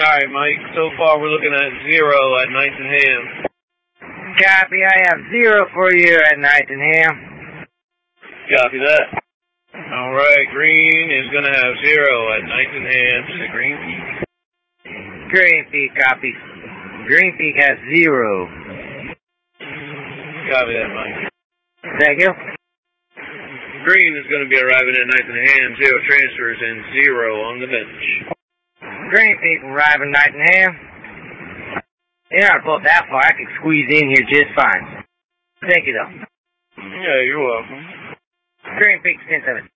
Alright, Mike. So far we're looking at 0 at Knights and Ham. Copy, I have 0 for you at Knights and Ham. Copy that. Alright, Green is going to have 0 at Knights and Ham. Green Peak. Green Peak, copy. Green Peak has 0. Copy that, Mike. Thank you. Green is going to be arriving at Knights and Ham. 0 transfers and 0 on the bench. Green Peak arriving Knights and Ham. You're not both that far. I can squeeze in here just fine. Thank you, though. Yeah, you're welcome. Green Peak 10-7.